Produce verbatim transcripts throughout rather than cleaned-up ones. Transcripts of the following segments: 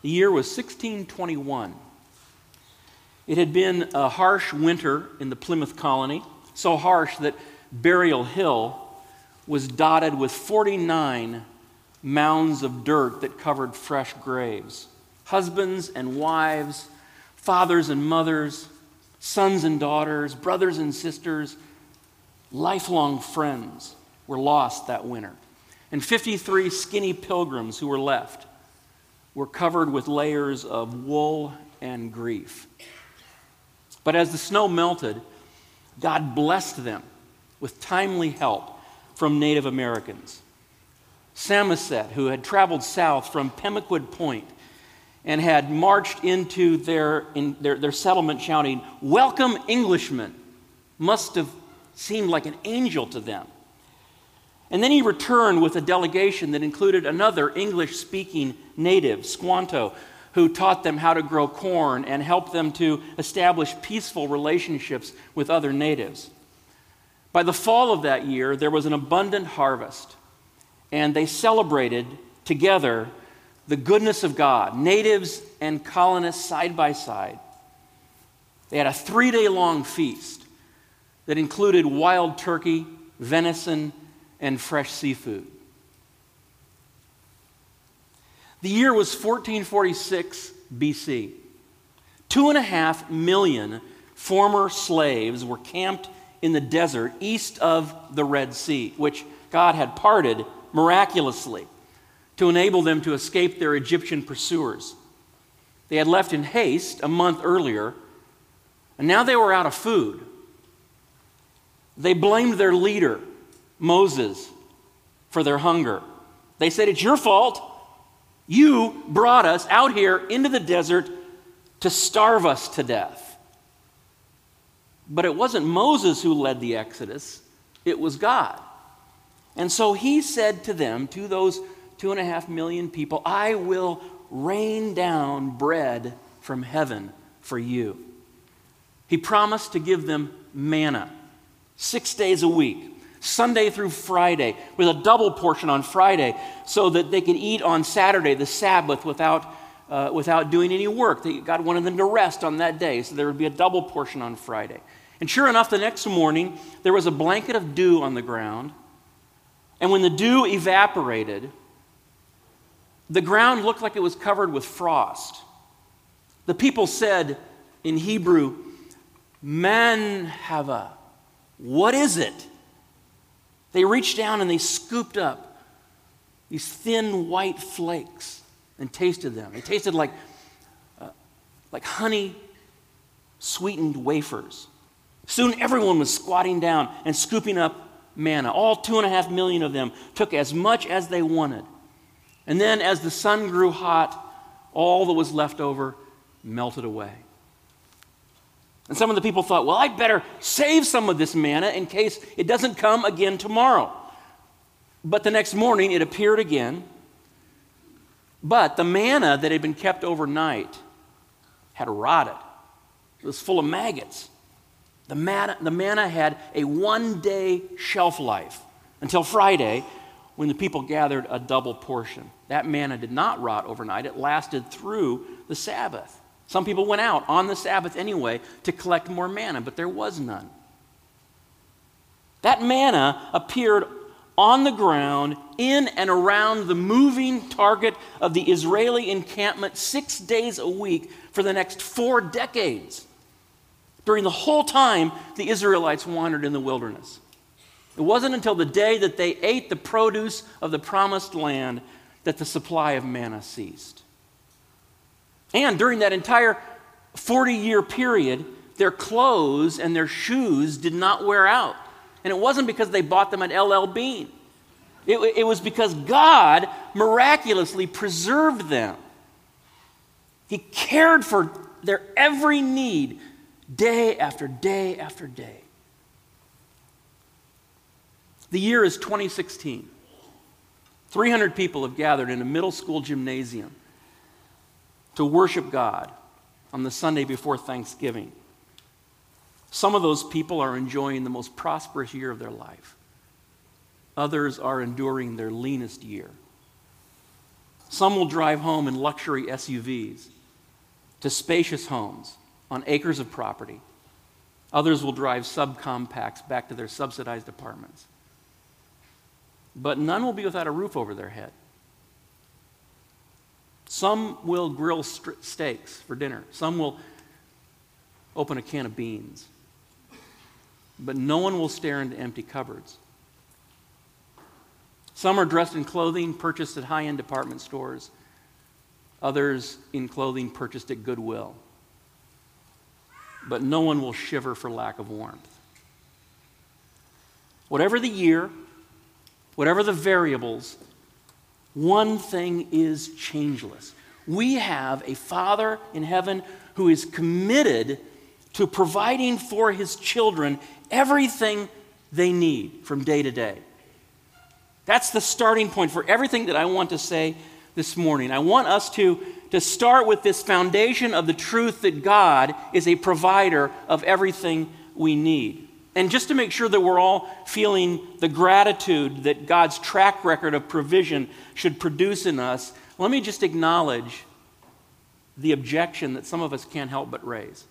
The year was sixteen twenty-one. It had been a harsh winter in the Plymouth colony, so harsh that Burial Hill was dotted with forty-nine mounds of dirt that covered fresh graves. Husbands and wives, fathers and mothers, sons and daughters, brothers and sisters, lifelong friends were lost that winter. And fifty-three skinny pilgrims who were left were covered with layers of wool and grief. But as the snow melted, God blessed them with timely help from Native Americans. Samoset, who had traveled south from Pemaquid Point and had marched into their, in their, their settlement shouting, "Welcome, Englishmen," must have seemed like an angel to them. And then he returned with a delegation that included another English-speaking native, Squanto, who taught them how to grow corn and helped them to establish peaceful relationships with other natives. By the fall of that year, there was an abundant harvest, and they celebrated together the goodness of God, natives and colonists side by side. They had a three-day-long feast that included wild turkey, venison, and fresh seafood. The year was fourteen forty-six B C. Two and a half million former slaves were camped in the desert east of the Red Sea, which God had parted miraculously to enable them to escape their Egyptian pursuers. They had left in haste a month earlier, and now they were out of food. They blamed their leader, Moses, for their hunger. They said, "It's your fault. You brought us out here into the desert to starve us to death." But it wasn't Moses who led the Exodus, it was God. And so he said to them, to those two and a half million people, "I will rain down bread from heaven for you." He promised to give them manna six days a week, Sunday through Friday, with a double portion on Friday so that they could eat on Saturday, the Sabbath, without, uh, without doing any work. They, God wanted them to rest on that day, so there would be a double portion on Friday. And sure enough, the next morning, there was a blanket of dew on the ground, and when the dew evaporated, the ground looked like it was covered with frost. The people said in Hebrew, "Man hava," what is it? They reached down and they scooped up these thin white flakes and tasted them. They tasted like, uh, like honey sweetened wafers. Soon everyone was squatting down and scooping up manna. All two and a half million of them took as much as they wanted. And then as the sun grew hot, all that was left over melted away. And some of the people thought, well, I'd better save some of this manna in case it doesn't come again tomorrow. But the next morning it appeared again. But the manna that had been kept overnight had rotted. It was full of maggots. The manna, the manna had a one-day shelf life until Friday, when the people gathered a double portion. That manna did not rot overnight. It lasted through the Sabbath. Some people went out on the Sabbath anyway to collect more manna, but there was none. That manna appeared on the ground in and around the moving target of the Israeli encampment six days a week for the next four decades. During the whole time the Israelites wandered in the wilderness. It wasn't until the day that they ate the produce of the promised land that the supply of manna ceased. And during that entire forty-year period, their clothes and their shoes did not wear out. And it wasn't because they bought them at L L Bean. It, it was because God miraculously preserved them. He cared for their every need day after day after day. The year is twenty sixteen. three hundred people have gathered in a middle school gymnasium to worship God on the Sunday before Thanksgiving. Some of those people are enjoying the most prosperous year of their life. Others are enduring their leanest year. Some will drive home in luxury S U Vs to spacious homes on acres of property. Others will drive subcompacts back to their subsidized apartments. But none will be without a roof over their head. Some will grill st- steaks for dinner. Some will open a can of beans. But no one will stare into empty cupboards. Some are dressed in clothing purchased at high-end department stores. Others in clothing purchased at Goodwill. But no one will shiver for lack of warmth. Whatever the year, whatever the variables, one thing is changeless. We have a Father in heaven who is committed to providing for his children everything they need from day to day. That's the starting point for everything that I want to say this morning. I want us to, to start with this foundation of the truth that God is a provider of everything we need. And just to make sure that we're all feeling the gratitude that God's track record of provision should produce in us, let me just acknowledge the objection that some of us can't help but raise.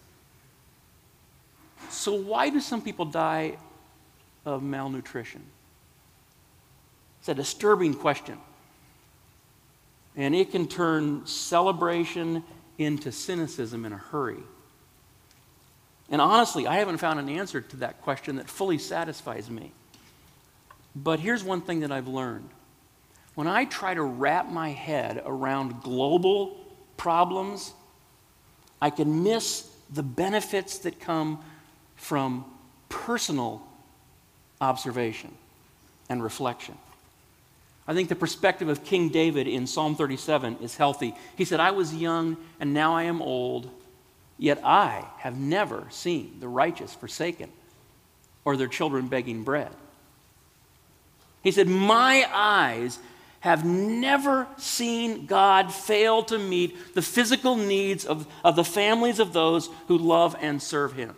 So why do some people die of malnutrition? It's a disturbing question. And it can turn celebration into cynicism in a hurry. And honestly, I haven't found an answer to that question that fully satisfies me. But here's one thing that I've learned. When I try to wrap my head around global problems, I can miss the benefits that come from personal observation and reflection. I think the perspective of King David in Psalm thirty-seven is healthy. He said, I was young and now I am old, yet I have never seen the righteous forsaken or their children begging bread. He said, my eyes have never seen God fail to meet the physical needs of, of the families of those who love and serve him.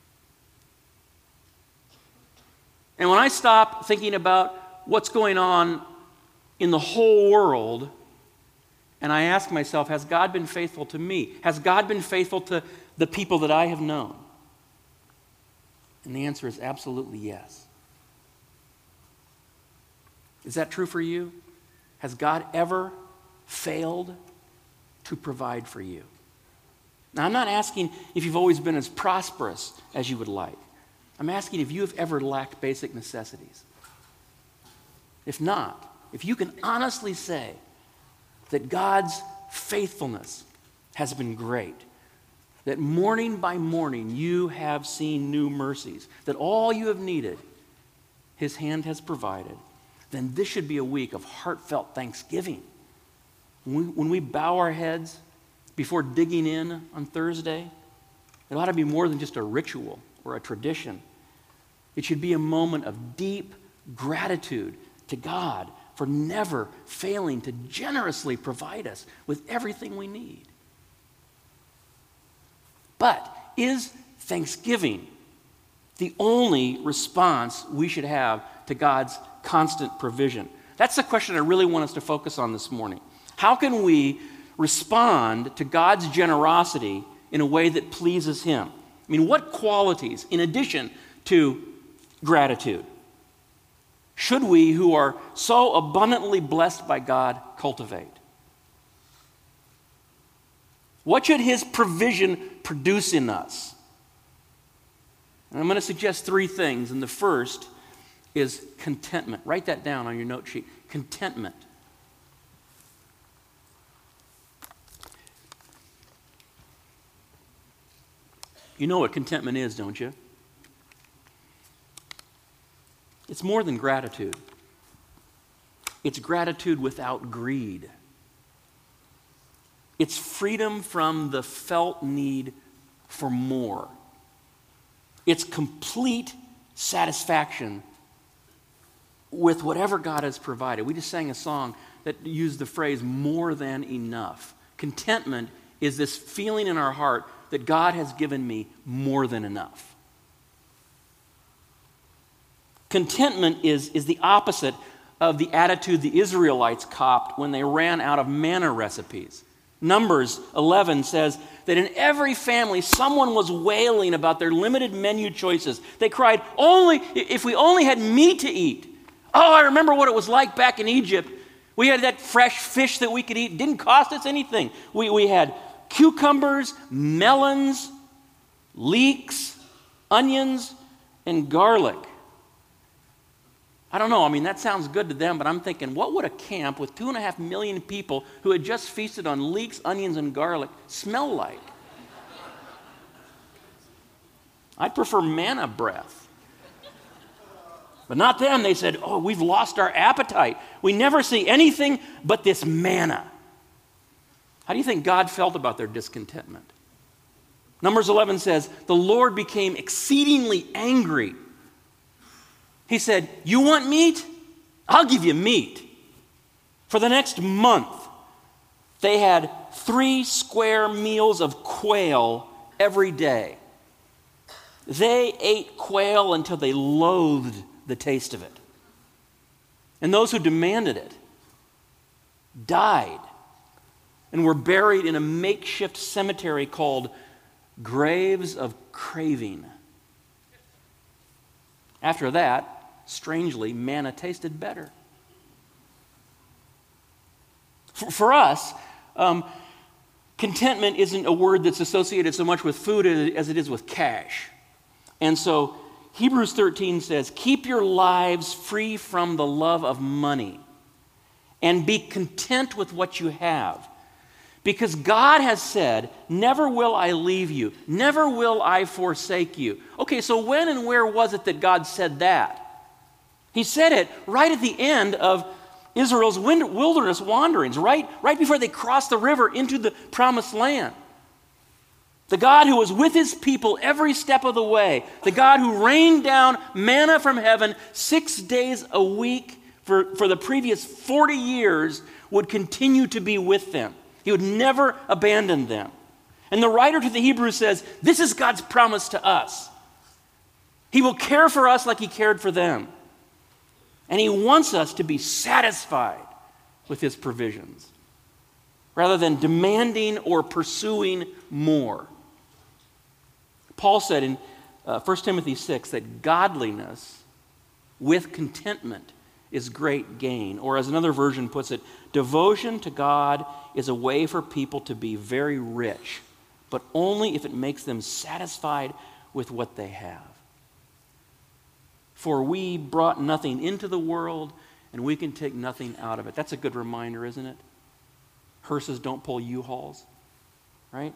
And when I stop thinking about what's going on in the whole world, and I ask myself, has God been faithful to me? Has God been faithful to the people that I have known? And the answer is absolutely yes. Is that true for you? Has God ever failed to provide for you? Now, I'm not asking if you've always been as prosperous as you would like. I'm asking if you have ever lacked basic necessities. If not, if you can honestly say that God's faithfulness has been great, that morning by morning you have seen new mercies, that all you have needed, his hand has provided, then this should be a week of heartfelt thanksgiving. When we, when we bow our heads before digging in on Thursday, it ought to be more than just a ritual or a tradition. It should be a moment of deep gratitude to God for never failing to generously provide us with everything we need. But is thanksgiving the only response we should have to God's constant provision? That's the question I really want us to focus on this morning. How can we respond to God's generosity in a way that pleases him? I mean, what qualities, in addition to gratitude, should we, who are so abundantly blessed by God, cultivate? What should his provision produce in us? And I'm going to suggest three things, and the first is contentment. Write that down on your note sheet. Contentment. You know what contentment is, don't you? It's more than gratitude. It's gratitude without greed. It's freedom from the felt need for more. It's complete satisfaction with whatever God has provided. We just sang a song that used the phrase more than enough. Contentment is this feeling in our heart that God has given me more than enough. Contentment is, is the opposite of the attitude the Israelites copped when they ran out of manna recipes. Numbers eleven says that in every family, someone was wailing about their limited menu choices. They cried, "Only if we only had meat to eat." Oh, I remember what it was like back in Egypt. We had that fresh fish that we could eat. It didn't cost us anything. We, we had cucumbers, melons, leeks, onions, and garlic. I don't know. I mean, that sounds good to them, but I'm thinking, what would a camp with two and a half million people who had just feasted on leeks, onions, and garlic smell like? I'd prefer manna breath. But not them. They said, oh, we've lost our appetite. We never see anything but this manna. How do you think God felt about their discontentment? Numbers eleven says, the Lord became exceedingly angry. He said, you want meat? I'll give you meat. For the next month, they had three square meals of quail every day. They ate quail until they loathed the taste of it. And those who demanded it died and were buried in a makeshift cemetery called Graves of Craving. After that, strangely, manna tasted better. For, for us, um, contentment isn't a word that's associated so much with food as it is with cash. And so Hebrews thirteen says, keep your lives free from the love of money and be content with what you have. Because God has said, never will I leave you, never will I forsake you. Okay, so when and where was it that God said that? He said it right at the end of Israel's wilderness wanderings, right, right before they crossed the river into the promised land. The God who was with his people every step of the way, the God who rained down manna from heaven six days a week for, for the previous forty years, would continue to be with them. He would never abandon them. And the writer to the Hebrews says, this is God's promise to us. He will care for us like he cared for them. And he wants us to be satisfied with his provisions, rather than demanding or pursuing more. Paul said in uh, First Timothy six that godliness with contentment is great gain. Or as another version puts it, devotion to God is a way for people to be very rich, but only if it makes them satisfied with what they have. For we brought nothing into the world, and we can take nothing out of it. That's a good reminder, isn't it? Hearses don't pull U-Hauls, right?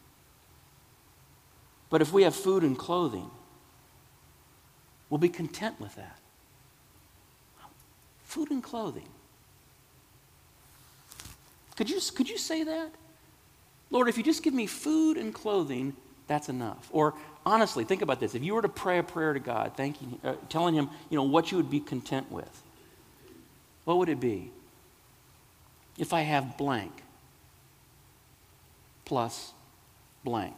But if we have food and clothing, we'll be content with that. Food and clothing. Could you, could you say that? Lord, if you just give me food and clothing, that's enough. Or honestly, think about this. If you were to pray a prayer to God, thanking, uh, telling him, you know, what you would be content with, what would it be? If I have blank plus blank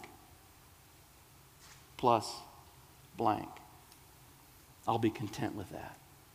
plus blank, I'll be content with that.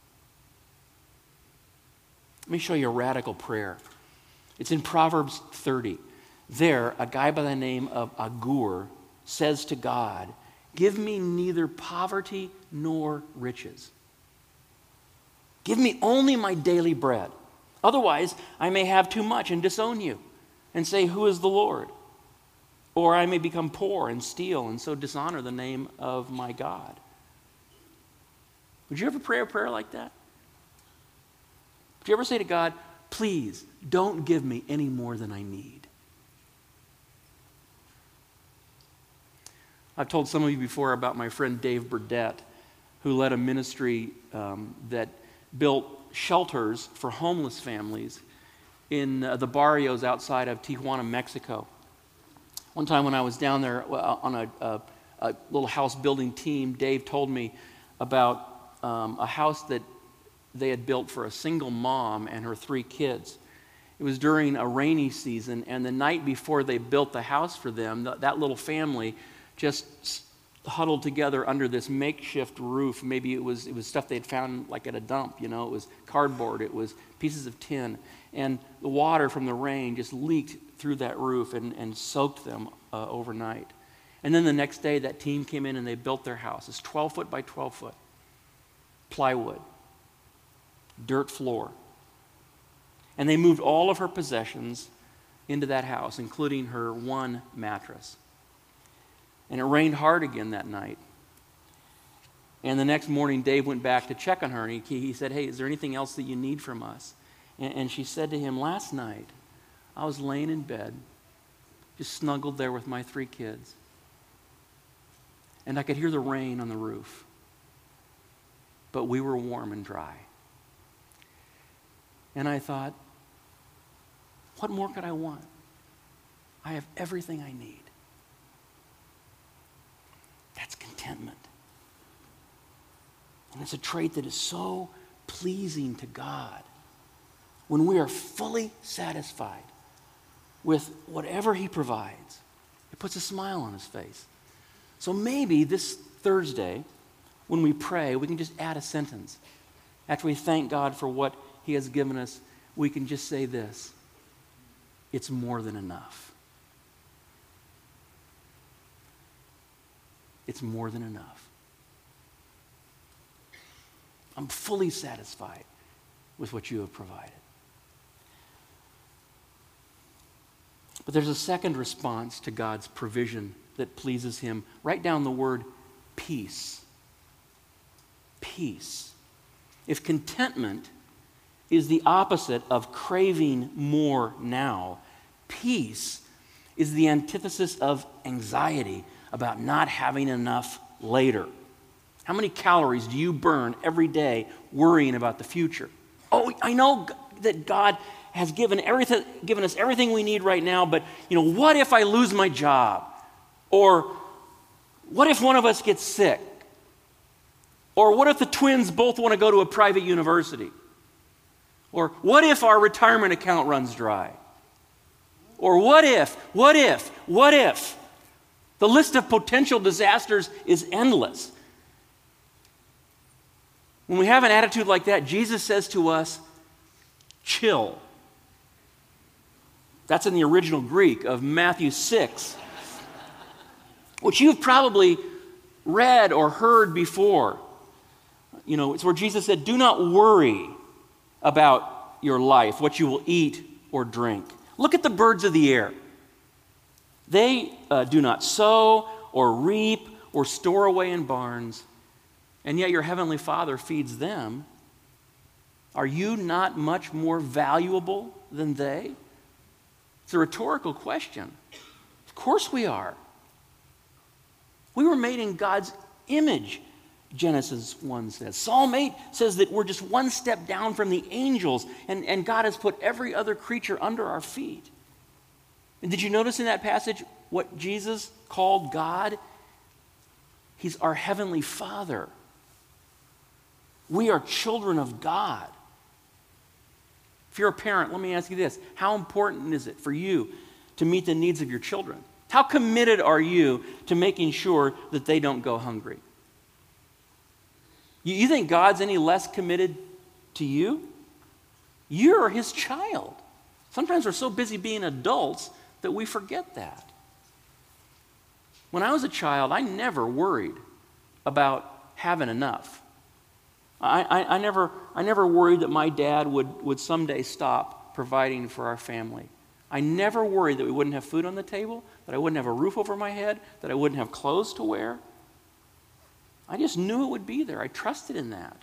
Let me show you a radical prayer. It's in Proverbs thirty. There, a guy by the name of Agur says to God, give me neither poverty nor riches. Give me only my daily bread. Otherwise, I may have too much and disown you and say, who is the Lord? Or I may become poor and steal and so dishonor the name of my God. Would you ever pray a prayer like that? Would you ever say to God, please don't give me any more than I need? I've told some of you before about my friend Dave Burdett, who led a ministry um, that built shelters for homeless families in uh, the barrios outside of Tijuana, Mexico. One time when I was down there uh, on a, a, a little house building team, Dave told me about um, a house that they had built for a single mom and her three kids. It was during a rainy season, and the night before they built the house for them, th- that little family just huddled together under this makeshift roof. Maybe it was it was stuff they'd found like at a dump, you know. It was cardboard, it was pieces of tin. And the water from the rain just leaked through that roof and, and soaked them uh, overnight. And then the next day, that team came in and they built their house. It's twelve foot by twelve foot. Plywood. Dirt floor. And they moved all of her possessions into that house, including her one mattress. And it rained hard again that night. And the next morning, Dave went back to check on her, and he, he said, hey, is there anything else that you need from us? And, and she said to him, last night, I was laying in bed, just snuggled there with my three kids, and I could hear the rain on the roof, but we were warm and dry. And I thought, what more could I want? I have everything I need. That's contentment. And it's a trait that is so pleasing to God. When we are fully satisfied with whatever He provides, it puts a smile on His face. So maybe this Thursday, when we pray, we can just add a sentence. After we thank God for what He has given us, we can just say this: it's more than enough. It's more than enough. I'm fully satisfied with what you have provided. But there's a second response to God's provision that pleases Him. Write down the word peace. Peace. If contentment is the opposite of craving more now, peace is the antithesis of anxiety about not having enough later. How many calories do you burn every day worrying about the future? Oh, I know that God has given everything, given us everything we need right now, but you know, what if I lose my job? Or what if one of us gets sick? Or what if the twins both want to go to a private university? Or what if our retirement account runs dry? Or what if, what if, what if? The list of potential disasters is endless. When we have an attitude like that, Jesus says to us, chill. That's in the original Greek of Matthew six, which you've probably read or heard before. You know, it's where Jesus said, do not worry about your life, what you will eat or drink. Look at the birds of the air. They uh, do not sow or reap or store away in barns, and yet your heavenly Father feeds them. Are you not much more valuable than they? It's a rhetorical question. Of course we are. We were made in God's image, Genesis one says. Psalm eight says that we're just one step down from the angels, and, and God has put every other creature under our feet. And did you notice in that passage what Jesus called God? He's our heavenly Father. We are children of God. If you're a parent, let me ask you this. How important is it for you to meet the needs of your children? How committed are you to making sure that they don't go hungry? You, you think God's any less committed to you? You're His child. Sometimes we're so busy being adults that we forget that. When I was a child, I never worried about having enough. I, I, I, never, I never worried that my dad would, would someday stop providing for our family. I never worried that we wouldn't have food on the table, that I wouldn't have a roof over my head, that I wouldn't have clothes to wear. I just knew it would be there. I trusted in that.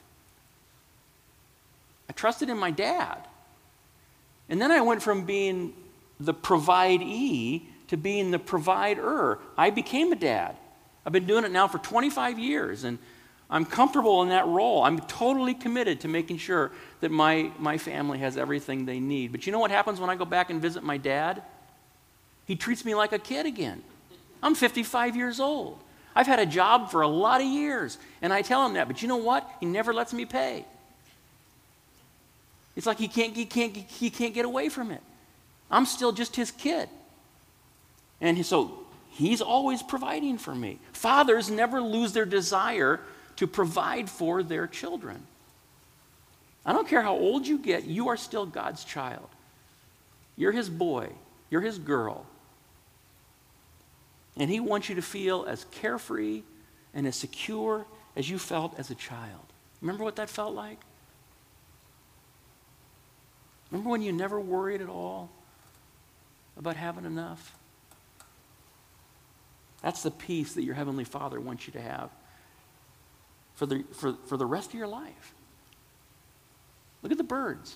I trusted in my dad. And then I went from being the providee to being the provider. I became a dad. I've been doing it now for twenty-five years, and I'm comfortable in that role. I'm totally committed to making sure that my, my family has everything they need. But you know what happens when I go back and visit my dad? He treats me like a kid again. I'm fifty-five years old. I've had a job for a lot of years, and I tell him that. But you know what? He never lets me pay. It's like he can't, he can't, he can't get away from it. I'm still just his kid. And he, so He's always providing for me. Fathers never lose their desire to provide for their children. I don't care how old you get, you are still God's child. You're his boy. You're his girl. And he wants you to feel as carefree and as secure as you felt as a child. Remember what that felt like? Remember when you never worried at all about having enough? That's the peace that your Heavenly Father wants you to have for the, for, for the rest of your life. Look at the birds.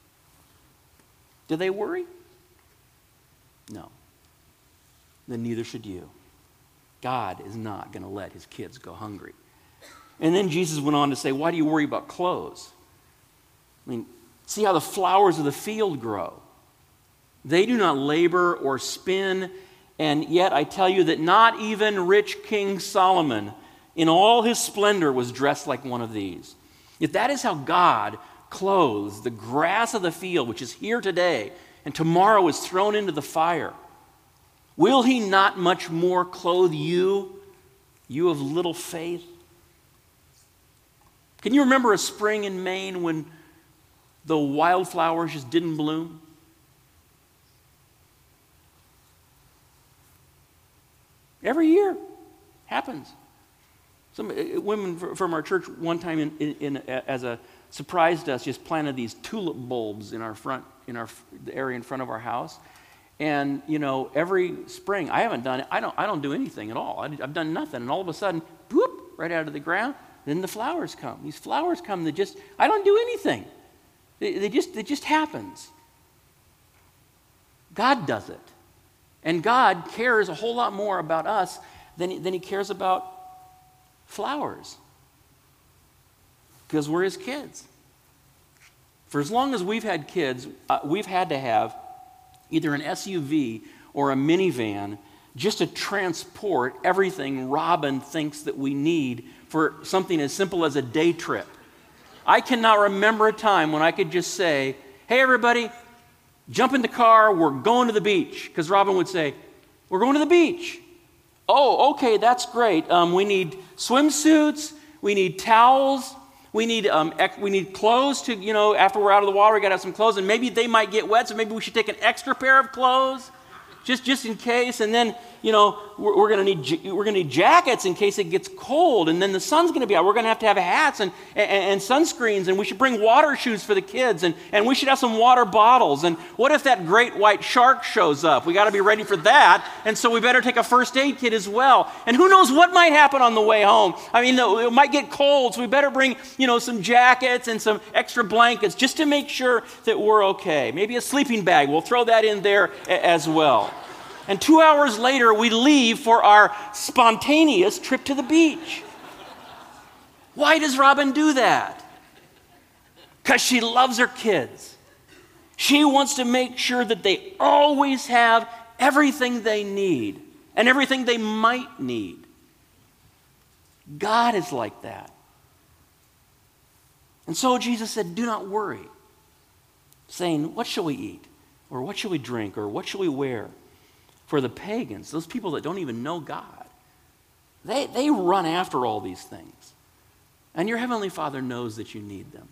Do they worry? No. Then neither should you. God is not going to let his kids go hungry. And then Jesus went on to say, why do you worry about clothes? I mean, see how the flowers of the field grow. They do not labor or spin, and yet I tell you that not even rich King Solomon in all his splendor was dressed like one of these. If that is how God clothes the grass of the field, which is here today, and tomorrow is thrown into the fire, will he not much more clothe you, you of little faith? Can you remember a spring in Maine when the wildflowers just didn't bloom? Every year happens. Some uh, women from our church one time in, in, in, as a surprised us, just planted these tulip bulbs in our front, in our the area in front of our house. And you know, every spring, I haven't done it. I don't. I don't do anything at all. I, I've done nothing, and all of a sudden, whoop, right out of the ground. Then the flowers come. These flowers come. That just I don't do anything. They, they just it just happens. God does it, and God cares a whole lot more about us than than He cares about flowers, because we're His kids. For as long as we've had kids, uh, we've had to have either an S U V or a minivan just to transport everything Robin thinks that we need for something as simple as a day trip. I cannot remember a time when I could just say, hey everybody, jump in the car, we're going to the beach. Because Robin would say, we're going to the beach. Oh, okay, that's great. Um, we need swimsuits, we need towels, we need um, ec- we need clothes to, you know, after we're out of the water, we got to have some clothes, and maybe they might get wet, so maybe we should take an extra pair of clothes, just just in case. And then, you know, we're, we're gonna need j- we're gonna need jackets in case it gets cold, and then the sun's gonna be out. We're gonna have to have hats and, and, and sunscreens, and we should bring water shoes for the kids, and, and we should have some water bottles. And what if that great white shark shows up? We got to be ready for that, and so we better take a first aid kit as well. And who knows what might happen on the way home? I mean, it might get cold, so we better bring, you know, some jackets and some extra blankets just to make sure that we're okay. Maybe a sleeping bag. We'll throw that in there a- as well. And two hours later, we leave for our spontaneous trip to the beach. Why does Robin do that? Because she loves her kids. She wants to make sure that they always have everything they need and everything they might need. God is like that. And so Jesus said, do not worry, saying, what shall we eat? Or what shall we drink? Or what shall we wear? For the pagans, those people that don't even know God, they, they run after all these things. And your Heavenly Father knows that you need them.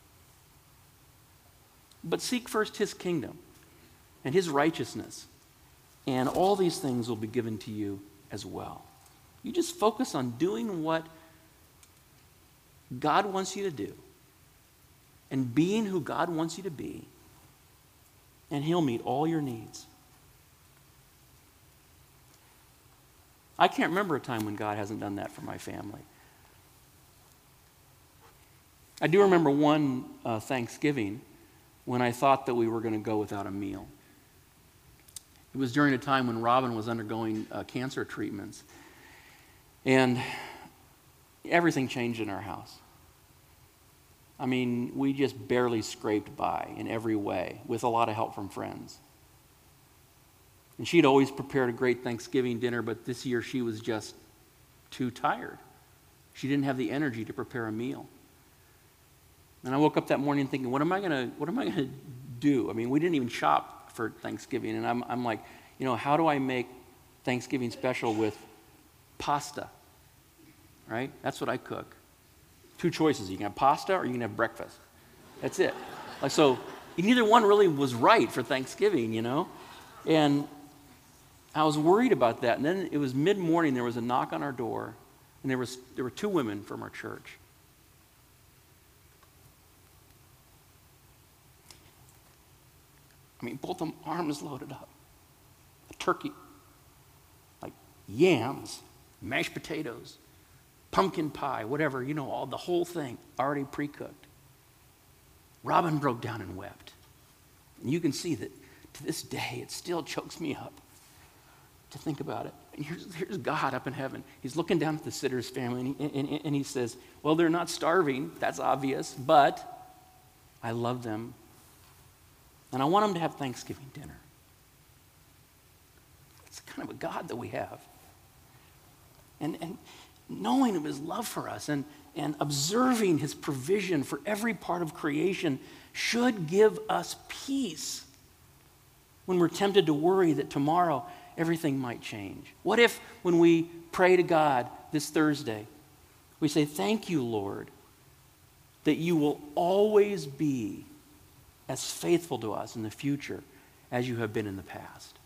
But seek first His kingdom and His righteousness, and all these things will be given to you as well. You just focus on doing what God wants you to do and being who God wants you to be, and He'll meet all your needs. I can't remember a time when God hasn't done that for my family. I do remember one uh, Thanksgiving when I thought that we were going to go without a meal. It was during a time when Robin was undergoing uh, cancer treatments. And everything changed in our house. I mean, we just barely scraped by in every way with a lot of help from friends. And she'd always prepared a great Thanksgiving dinner, but this year she was just too tired. She didn't have the energy to prepare a meal. And I woke up that morning thinking, what am I gonna, what am I gonna do? I mean, we didn't even shop for Thanksgiving, and I'm, I'm like, you know, how do I make Thanksgiving special with pasta, right? That's what I cook. Two choices. You can have pasta or you can have breakfast. That's it. Like, so neither one really was right for Thanksgiving, you know? And I was worried about that. And then it was mid-morning, there was a knock on our door, and there was there were two women from our church. I mean, both of them arms loaded up. A turkey, like yams, mashed potatoes, pumpkin pie, whatever, you know, all the whole thing already pre-cooked. Robin broke down and wept. And you can see that to this day, it still chokes me up to think about it. And here's, here's God up in heaven. He's looking down at the Sitters family, and he, and, and he says, well, they're not starving. That's obvious, but I love them, and I want them to have Thanksgiving dinner. It's kind of a God that we have. And, and knowing of his love for us and, and observing his provision for every part of creation should give us peace when we're tempted to worry that tomorrow everything might change. What if when we pray to God this Thursday, we say, thank you, Lord, that you will always be as faithful to us in the future as you have been in the past.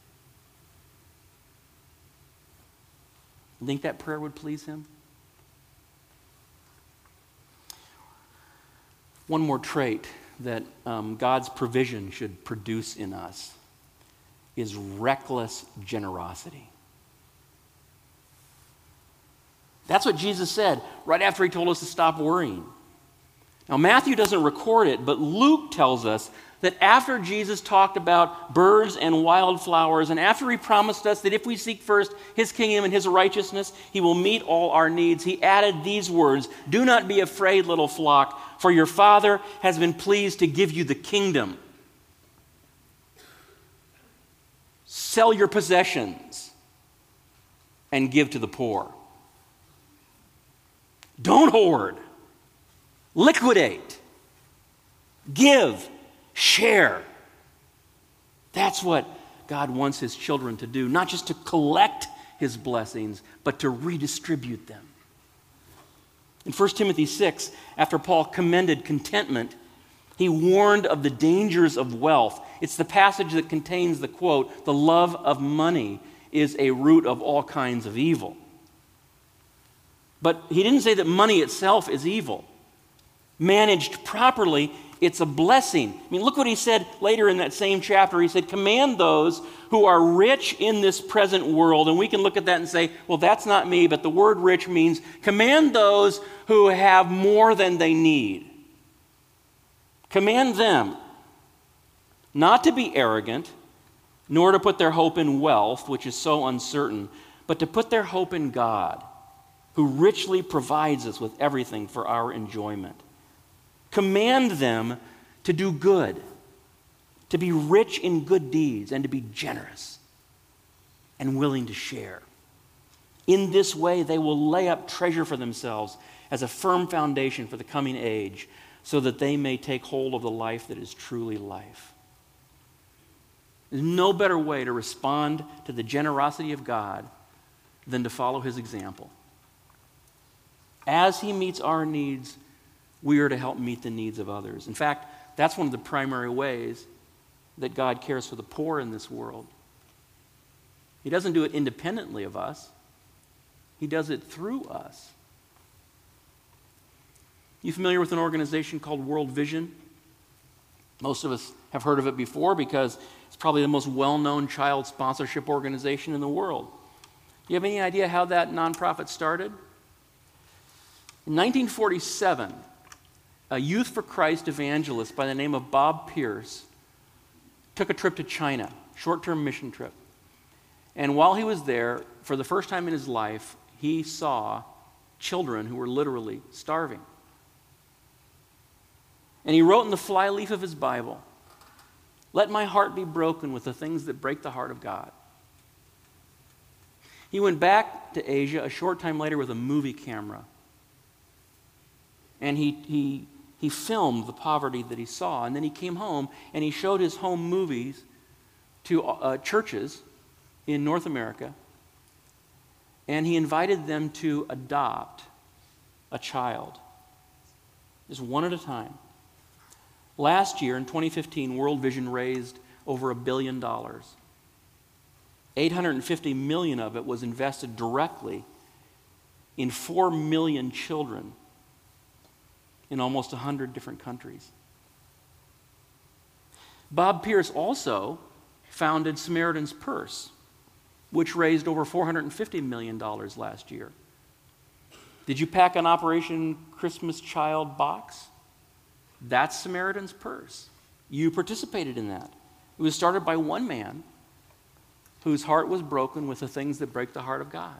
You think that prayer would please him? One more trait that um, God's provision should produce in us is reckless generosity. That's what Jesus said right after he told us to stop worrying. Now, Matthew doesn't record it, but Luke tells us that after Jesus talked about birds and wildflowers, and after he promised us that if we seek first his kingdom and his righteousness, he will meet all our needs, he added these words, do not be afraid, little flock, for your Father has been pleased to give you the kingdom. Sell your possessions and give to the poor. Don't hoard. Liquidate. Give. Share. That's what God wants his children to do, not just to collect his blessings, but to redistribute them. In First Timothy six, after Paul commended contentment, he warned of the dangers of wealth. It's the passage that contains the quote, the love of money is a root of all kinds of evil. But he didn't say that money itself is evil. Managed properly, it's a blessing. I mean, look what he said later in that same chapter. He said, command those who are rich in this present world. And we can look at that and say, well, that's not me. But the word rich means command those who have more than they need. Command them not to be arrogant, nor to put their hope in wealth, which is so uncertain, but to put their hope in God, who richly provides us with everything for our enjoyment. Command them to do good, to be rich in good deeds, and to be generous and willing to share. In this way, they will lay up treasure for themselves as a firm foundation for the coming age, so that they may take hold of the life that is truly life. There's no better way to respond to the generosity of God than to follow his example. As he meets our needs, we are to help meet the needs of others. In fact, that's one of the primary ways that God cares for the poor in this world. He doesn't do it independently of us. He does it through us. You familiar with an organization called World Vision? Most of us have heard of it before because it's probably the most well-known child sponsorship organization in the world. Do you have any idea how that nonprofit started? In nineteen forty-seven, a Youth for Christ evangelist by the name of Bob Pierce took a trip to China, short-term mission trip. And while he was there, for the first time in his life, he saw children who were literally starving. And he wrote in the flyleaf of his Bible, "Let my heart be broken with the things that break the heart of God." He went back to Asia a short time later with a movie camera. And he, he, he filmed the poverty that he saw. And then he came home and he showed his home movies to uh, churches in North America and he invited them to adopt a child, just one at a time. Last year, in twenty fifteen, World Vision raised over a billion dollars. eight hundred fifty million of it was invested directly in four million children in almost one hundred different countries. Bob Pierce also founded Samaritan's Purse, which raised over four hundred fifty million dollars last year. Did you pack an Operation Christmas Child box? That's Samaritan's Purse. You participated in that. It was started by one man whose heart was broken with the things that break the heart of God.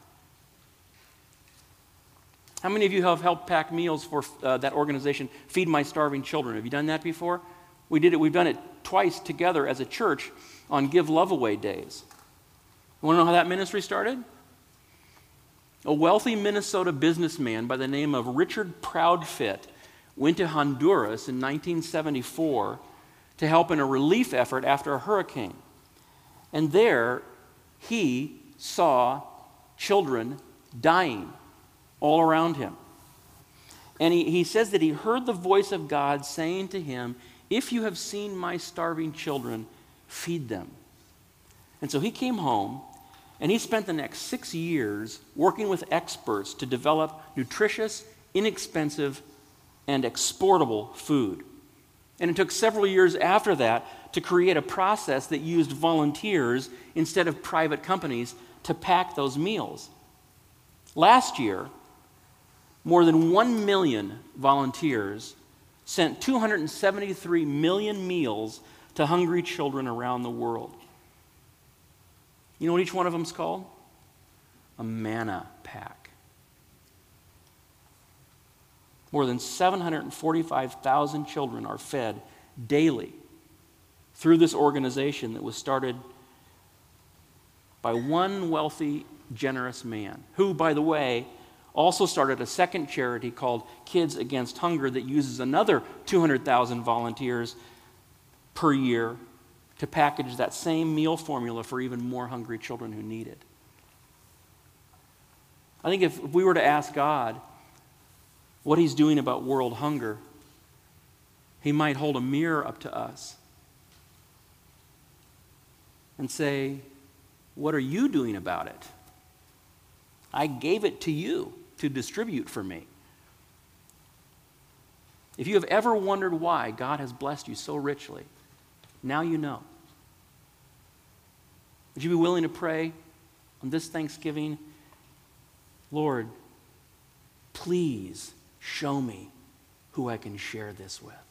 How many of you have helped pack meals for uh, that organization, Feed My Starving Children? Have you done that before? We did it. We've done it twice together as a church on Give Love Away days. You want to know how that ministry started? A wealthy Minnesota businessman by the name of Richard Proudfit went to Honduras in nineteen seventy-four to help in a relief effort after a hurricane. And there, he saw children dying all around him. And he, he says that he heard the voice of God saying to him, "If you have seen my starving children, feed them." And so he came home, and he spent the next six years working with experts to develop nutritious, inexpensive, and exportable food. And it took several years after that to create a process that used volunteers instead of private companies to pack those meals. Last year, more than one million volunteers sent two hundred seventy-three million meals to hungry children around the world. You know what each one of them's called? A manna pack. More than seven hundred forty-five thousand children are fed daily through this organization that was started by one wealthy, generous man, who, by the way, also started a second charity called Kids Against Hunger that uses another two hundred thousand volunteers per year to package that same meal formula for even more hungry children who need it. I think if we were to ask God what he's doing about world hunger, he might hold a mirror up to us and say, "What are you doing about it? I gave it to you to distribute for me." If you have ever wondered why God has blessed you so richly, now you know. Would you be willing to pray on this Thanksgiving? "Lord, please show me who I can share this with."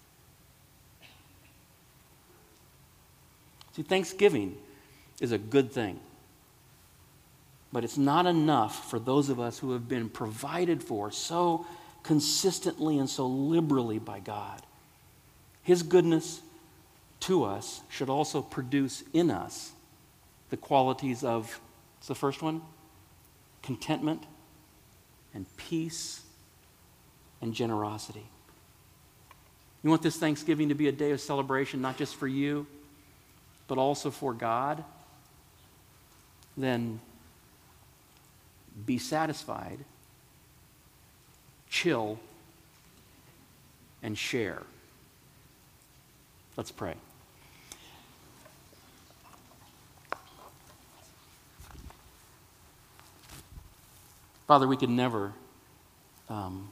See, Thanksgiving is a good thing. But it's not enough for those of us who have been provided for so consistently and so liberally by God. His goodness to us should also produce in us the qualities of, what's the first one? Contentment and peace and generosity. You want this Thanksgiving to be a day of celebration, not just for you, but also for God? Then be satisfied, chill, and share. Let's pray. Father, we could never um,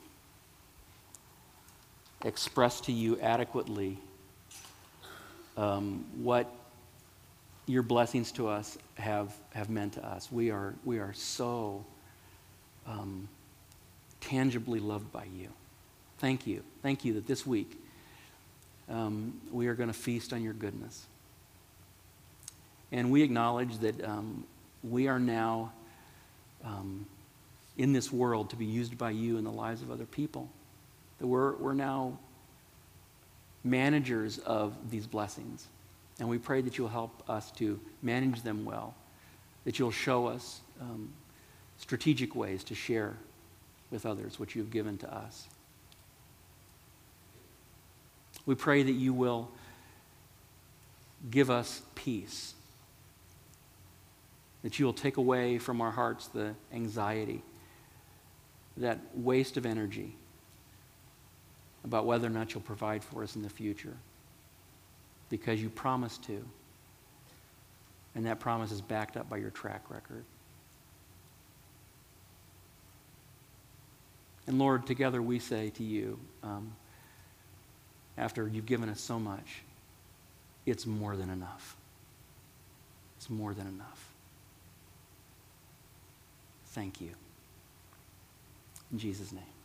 express to you adequately um, what your blessings to us have, have meant to us. We are, we are so um, tangibly loved by you. Thank you. Thank you that this week um, we are going to feast on your goodness. And we acknowledge that um, we are now um, in this world to be used by you in the lives of other people. That we're, we're now managers of these blessings. And we pray that you'll help us to manage them well, that you'll show us um, strategic ways to share with others what you've given to us. We pray that you will give us peace that you will take away from our hearts the anxiety, that waste of energy about whether or not you'll provide for us in the future, because you promised to, and that promise is backed up by your track record. And Lord, together we say to you, um, after you've given us so much, it's more than enough. It's more than enough. Thank you. In Jesus' name.